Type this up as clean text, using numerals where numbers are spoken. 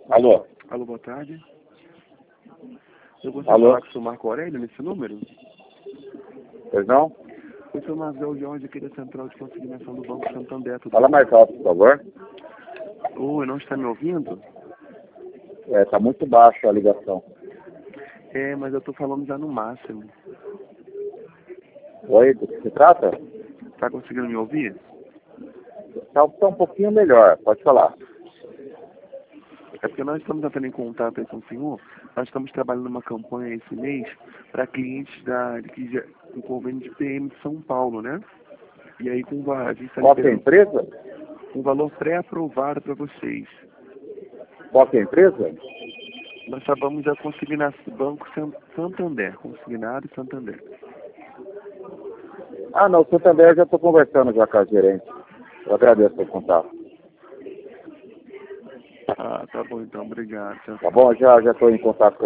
Alô? Alô, boa tarde. Eu gostaria de falar com o seu Marco Aurélio nesse número? Pois não? O seu Marcelo Jorge aqui da Central de Consignação do Banco Santander. Tudo Fala bem? mais alto, por favor. Oi, não está me ouvindo? Tá muito baixo a ligação. Mas eu estou falando já no máximo. Oi, do que se trata? Está conseguindo me ouvir? Tá um pouquinho melhor, pode falar. É porque nós estamos entrando em contato aí com o senhor. Nós estamos trabalhando uma campanha esse mês para clientes com convênio de PM de São Paulo, né? E aí a gente está Qual que é a empresa? um valor pré-aprovado para vocês. Qual que é a empresa? Nós trabalhamos a consignação Banco Santander, consignado Santander. Ah, não, o Santander já estou conversando já com a gerente. Eu agradeço o contato. Ah, tá bom então, obrigado. Tá bom? Já estou em contato com